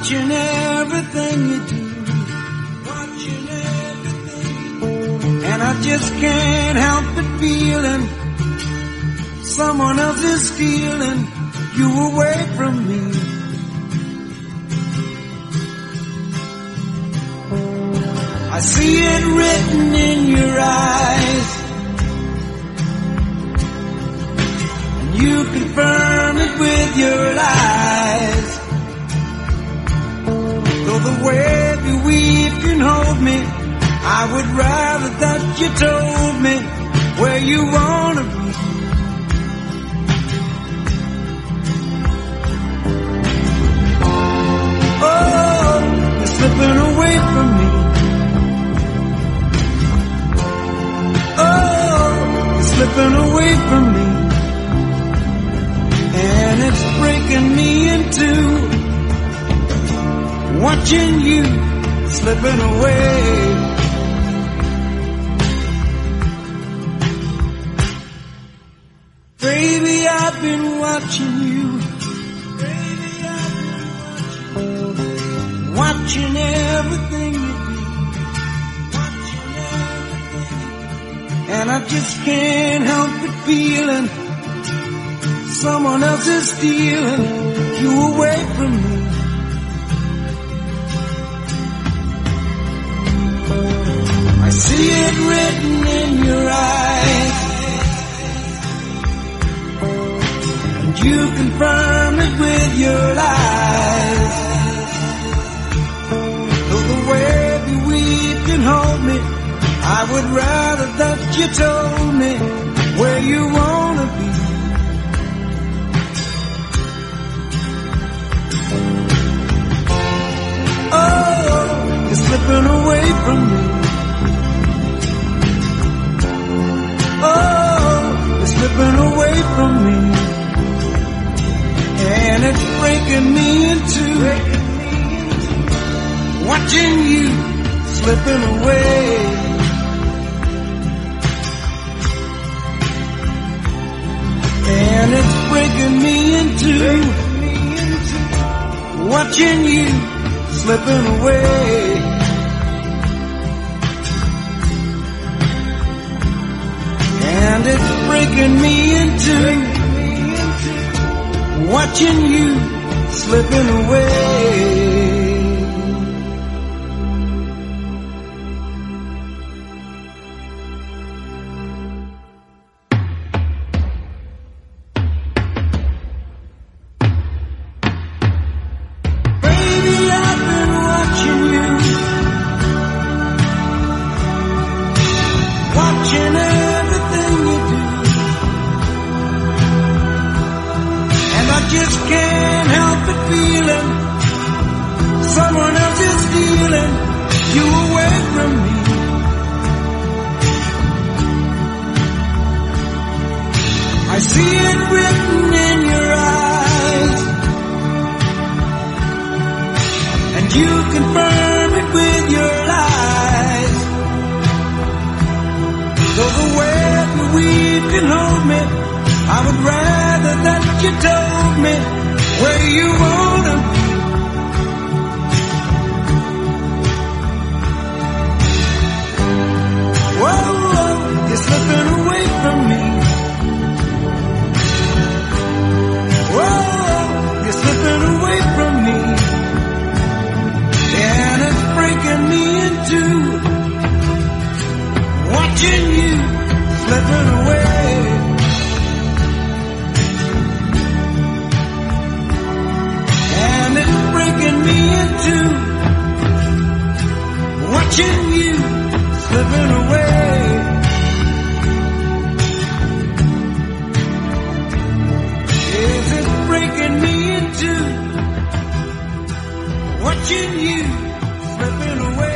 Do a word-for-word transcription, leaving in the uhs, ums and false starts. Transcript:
watching everything you do, watching everything you do. And I just can't help but feeling someone else is stealing you away from me. I see it written in your eyes, and you confirm it with your lies. Though the web you weave can hold me, I would rather that you told me where you wanna be. Oh, you're slipping away from me. Slipping away from me, and it's breaking me in two, watching you slipping away. Baby, I've been watching you, baby, I've been watching, watching everything you do. And I just can't help but feeling someone else is stealing you away from me. I see it written in your eyes, and you confirm it with your lies. Though the web you weave can hold me, I would rather that you told me where you wanna be. Oh, you're slipping away from me. Oh, you're slipping away from me, and it's breaking me in two, watching you slipping away. And it's breaking me into watching you slipping away. And it's breaking me into watching you slipping away. Watching everything you do, and I just can't help but feeling someone else is stealing you away from me. I see it written in your eyes, and you confirm it with your lies. Though the web you weave can hold me, I would rather that you told me where you wanna be. Whoa, whoa, you're slipping away from me. Whoa, you're slipping away from me, and it's breaking me in two, watching you slipping away. And it's breaking me in two, watching you slipping away. Yes, it's breaking me in two, watching you slipping away.